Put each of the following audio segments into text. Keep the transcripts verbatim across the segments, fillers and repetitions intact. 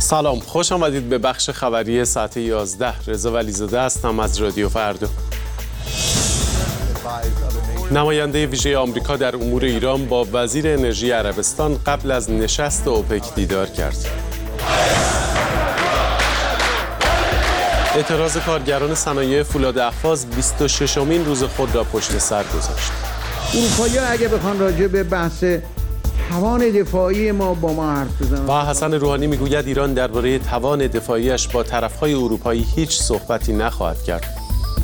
سلام، خوش آمدید به بخش خبری ساعت یازده. رضا ولیزاده هستم از رادیو فردا. نماینده ویژه آمریکا در امور ایران با وزیر انرژی عربستان قبل از نشست اوپک دیدار کرد. اعتراض کارگران صنایع فولاد اهواز بیست و ششمین روز خود را پشت سر گذاشت. اروپایی‌ها اگه بخوان راجع به بحث توان دفاعی ما با ما حرف بزنن. و حسن روحانی میگوید ایران درباره توان دفاعیش با طرف‌های اروپایی هیچ صحبتی نخواهد کرد.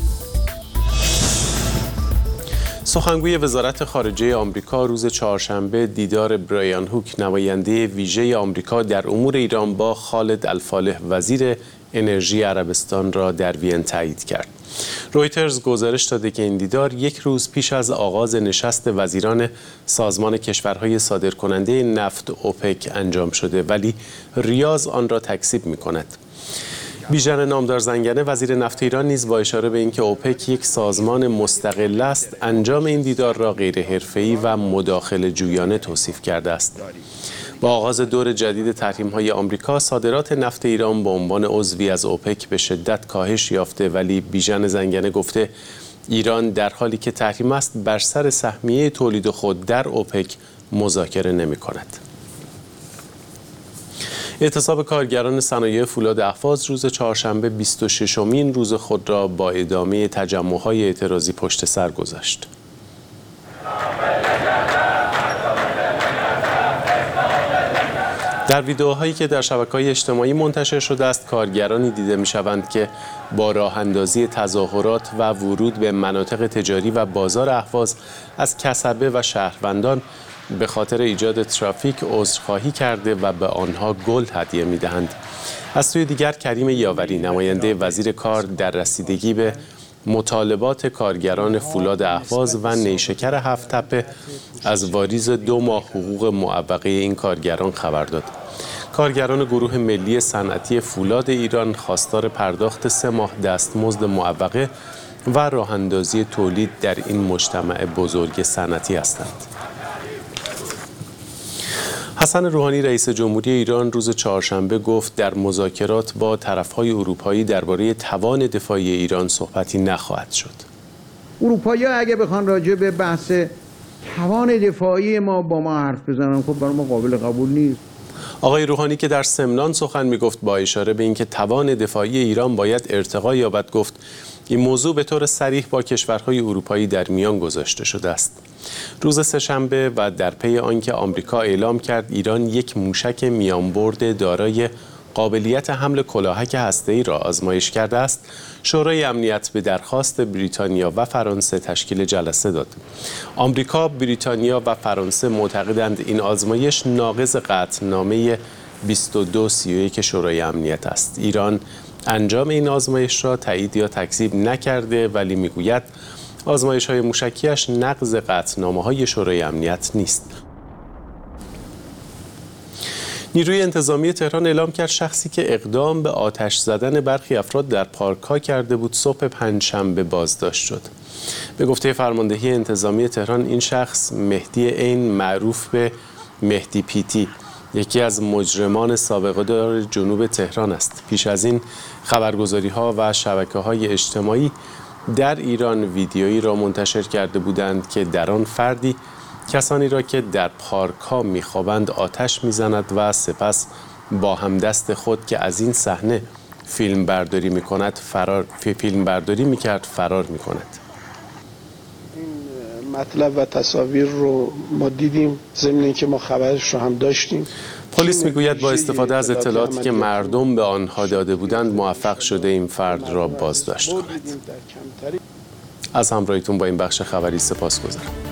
سخنگوی وزارت خارجه آمریکا روز چهارشنبه دیدار برایان هوک نماینده ویژه آمریکا در امور ایران با خالد الفالح وزیر انرژی عربستان را در وین تایید کرد. رویترز گزارش داده که این دیدار یک روز پیش از آغاز نشست وزیران سازمان کشورهای صادرکننده نفت اوپک انجام شده، ولی ریاض آن را تکذیب می‌کند. بیژن نامدار زنگنه وزیر نفت ایران نیز با اشاره به اینکه اوپک یک سازمان مستقل است، انجام این دیدار را غیر حرفه‌ای و مداخله جویانه توصیف کرده است. با آغاز دور جدید تحریم‌های آمریکا، صادرات نفت ایران به عنوان عضوی از اوپک به شدت کاهش یافته، ولی بیژن زنگنه گفته ایران در حالی که تحریم است بر سر سهمیه تولید خود در اوپک مذاکره نمی‌کند. اعتصاب کارگران صنایع فولاد اهواز روز چهارشنبه بیست و ششمین روز خود را با ادامه تجمع‌های اعتراضی پشت سر گذاشت. در ویدئوهایی که در شبکه‌های اجتماعی منتشر شده است، کارگرانی دیده می‌شوند که با راه اندازی تظاهرات و ورود به مناطق تجاری و بازار اهواز از کسبه و شهروندان به خاطر ایجاد ترافیک عذرخواهی کرده و به آنها گل هدیه می‌دهند. از سوی دیگر کریم یاوری نماینده وزیر کار در رسیدگی به مطالبات کارگران فولاد اهواز و نیشکر هفت تپه از واریز دو ماه حقوق معوقه این کارگران خبر داد. کارگران گروه ملی صنعتی فولاد ایران خواستار پرداخت سه ماه دستمزد معوقه و راه اندازی تولید در این مجتمع بزرگ صنعتی هستند. حسن روحانی رئیس جمهوری ایران روز چهارشنبه گفت در مذاکرات با طرف‌های اروپایی درباره توان دفاعی ایران صحبتی نخواهد شد. اروپایی‌ها اگه بخوان راجع به بحث توان دفاعی ما با ما حرف بزنن، خب برای ما قابل قبول نیست. آقای روحانی که در سمنان سخن می‌گفت با اشاره به اینکه توان دفاعی ایران باید ارتقا یابد گفت این موضوع به طور صریح با کشورهای اروپایی در میان گذاشته شده است. روز سه‌شنبه و در پی آنکه آمریکا اعلام کرد ایران یک موشک میانبرد دارای قابلیت حمل کلاهک هسته‌ای را آزمایش کرده است، شورای امنیت به درخواست بریتانیا و فرانسه تشکیل جلسه داد. آمریکا، بریتانیا و فرانسه معتقدند این آزمایش ناقض قطعنامه بیست و دو سی و یک شورای امنیت است. ایران انجام این آزمایش را تایید یا تکذیب نکرده، ولی میگوید آزمایش‌های موشکیش نقض قطعنامه‌های شورای امنیت نیست. نیروی انتظامی تهران اعلام کرد شخصی که اقدام به آتش زدن برخی افراد در پارک‌ها کرده بود صبح پنجشنبه بازداشت شد. به گفته فرماندهی انتظامی تهران این شخص مهدی عین معروف به مهدی پیتی یکی از مجرمان سابقه دار جنوب تهران است. پیش از این خبرگزاری‌ها و شبکه‌های اجتماعی در ایران ویدیویی را منتشر کرده بودند که در آن فردی کسانی را که در پارک‌ها می‌خوابند آتش می‌زند و سپس با همدست خود که از این صحنه فیلم برداری می‌کند فرار فیلم برداری می‌کرد فرار می‌کند. این مطلب و تصاویر رو ما دیدیم، ضمن اینکه ما خبرش رو هم داشتیم. پلیس میگوید با استفاده از اطلاعاتی که مردم به آنها داده بودند موفق شده این فرد را بازداشت کند. از همراهیتون با این بخش خبری سپاسگزارم.